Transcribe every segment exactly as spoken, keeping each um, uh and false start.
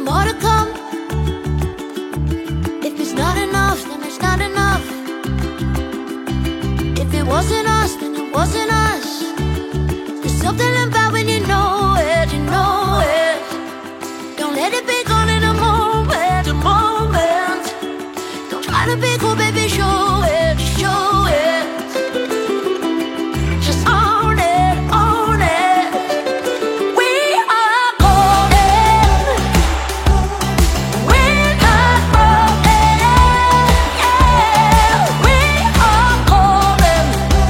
more to come. If it's not enough, then it's not enough. If it wasn't us, then it wasn't us. There's something about when you know it, you know it. Don't let it be gone in a moment, a moment. Don't try to be cool, baby, show it, show it. Just own it, own it. We are golden. We're not broken, yeah. We are golden.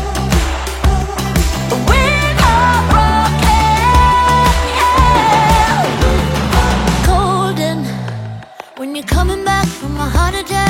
We're not broken, yeah. Golden. When you're coming back from a heart attack,